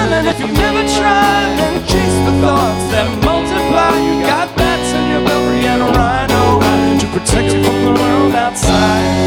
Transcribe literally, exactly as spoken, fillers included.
smile. And if you've never tried, then chase the thoughts that multiply. You got bats in your belfry and a rhino to protect you from the world outside.